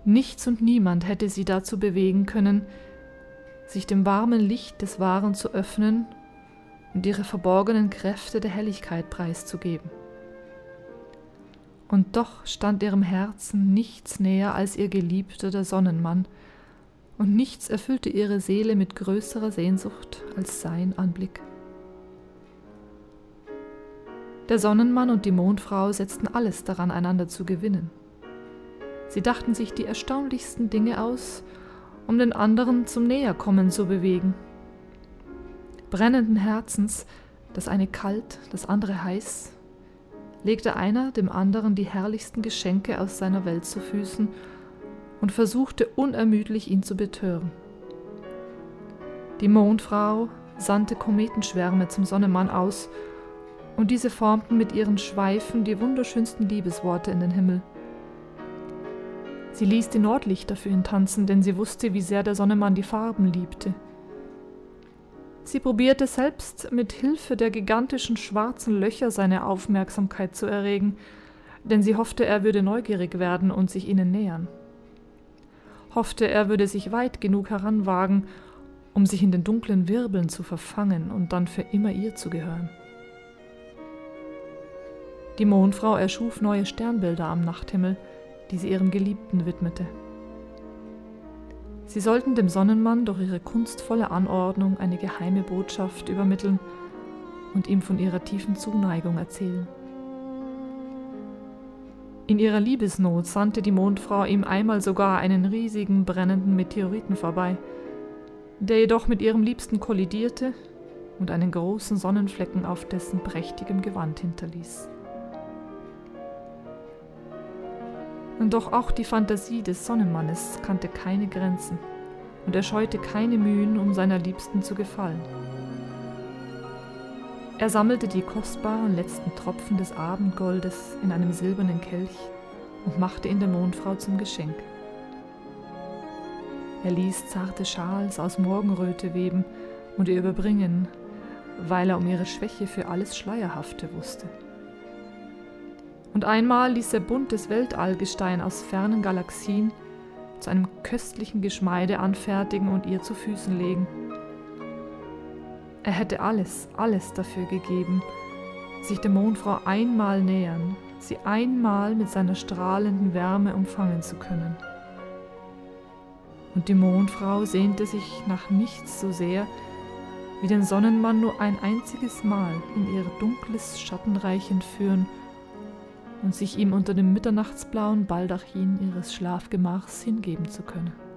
Nichts und niemand hätte sie dazu bewegen können, sich dem warmen Licht des Wahren zu öffnen und ihre verborgenen Kräfte der Helligkeit preiszugeben. Und doch stand ihrem Herzen nichts näher als ihr Geliebter, der Sonnenmann, und nichts erfüllte ihre Seele mit größerer Sehnsucht als sein Anblick. Der Sonnenmann und die Mondfrau setzten alles daran, einander zu gewinnen. Sie dachten sich die erstaunlichsten Dinge aus, um den anderen zum Näherkommen zu bewegen. Brennenden Herzens, das eine kalt, das andere heiß, legte einer dem anderen die herrlichsten Geschenke aus seiner Welt zu Füßen und versuchte unermüdlich, ihn zu betören. Die Mondfrau sandte Kometenschwärme zum Sonnenmann aus, und diese formten mit ihren Schweifen die wunderschönsten Liebesworte in den Himmel. Sie ließ die Nordlichter für ihn tanzen, denn sie wusste, wie sehr der Sonnenmann die Farben liebte. Sie probierte selbst, mit Hilfe der gigantischen schwarzen Löcher seine Aufmerksamkeit zu erregen, denn sie hoffte, er würde neugierig werden und sich ihnen nähern. Hoffte, er würde sich weit genug heranwagen, um sich in den dunklen Wirbeln zu verfangen und dann für immer ihr zu gehören. Die Mondfrau erschuf neue Sternbilder am Nachthimmel, die sie ihrem Geliebten widmete. Sie sollten dem Sonnenmann durch ihre kunstvolle Anordnung eine geheime Botschaft übermitteln und ihm von ihrer tiefen Zuneigung erzählen. In ihrer Liebesnot sandte die Mondfrau ihm einmal sogar einen riesigen, brennenden Meteoriten vorbei, der jedoch mit ihrem Liebsten kollidierte und einen großen Sonnenflecken auf dessen prächtigem Gewand hinterließ. Und doch auch die Fantasie des Sonnenmannes kannte keine Grenzen, und er scheute keine Mühen, um seiner Liebsten zu gefallen. Er sammelte die kostbaren letzten Tropfen des Abendgoldes in einem silbernen Kelch und machte ihn der Mondfrau zum Geschenk. Er ließ zarte Schals aus Morgenröte weben und ihr überbringen, weil er um ihre Schwäche für alles Schleierhafte wusste. Und einmal ließ er buntes Weltallgestein aus fernen Galaxien zu einem köstlichen Geschmeide anfertigen und ihr zu Füßen legen. Er hätte alles dafür gegeben, sich der Mondfrau einmal nähern, sie einmal mit seiner strahlenden Wärme umfangen zu können. Und die Mondfrau sehnte sich nach nichts so sehr, wie den Sonnenmann nur ein einziges Mal in ihr dunkles Schattenreich entführen und sich ihm unter dem mitternachtsblauen Baldachin ihres Schlafgemachs hingeben zu können.